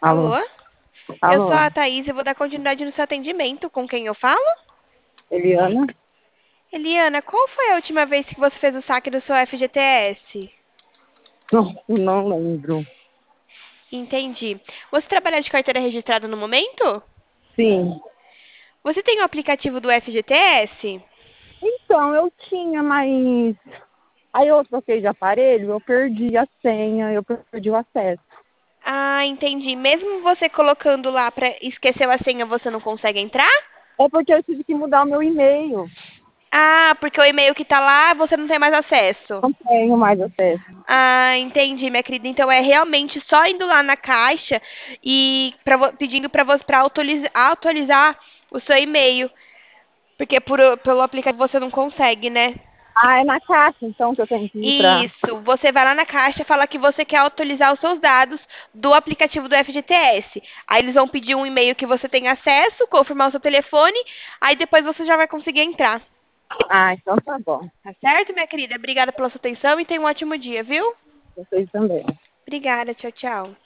Alô? Alô? Eu Alô? sou a Thaís e vou dar continuidade no seu atendimento. Com quem eu falo? Eliana? Eliana, qual foi a última vez que você fez o saque do seu FGTS? Não lembro. Entendi. Você trabalha de carteira registrada no momento? Sim. Você tem o aplicativo do FGTS? Então, eu tinha, mas aí eu troquei de aparelho, eu perdi a senha, eu perdi o acesso. Ah, entendi. Mesmo você colocando lá para esqueceu a senha, você não consegue entrar? É porque eu tive que mudar o meu e-mail. Ah, porque o e-mail que tá lá, você não tem mais acesso. Não tenho mais acesso. Ah, entendi, minha querida. Então é realmente só indo lá na caixa e pedindo para você para atualizar o seu e-mail, porque pelo aplicativo você não consegue, né? Ah, é na caixa, então, que eu tenho que ir pra... Isso. Você vai lá na caixa, fala que você quer atualizar os seus dados do aplicativo do FGTS. Aí eles vão pedir um e-mail que você tem acesso, confirmar o seu telefone, aí depois você já vai conseguir entrar. Ah, então tá bom. Tá certo, minha querida? Obrigada pela sua atenção e tenha um ótimo dia, viu? Vocês também. Obrigada, tchau, tchau.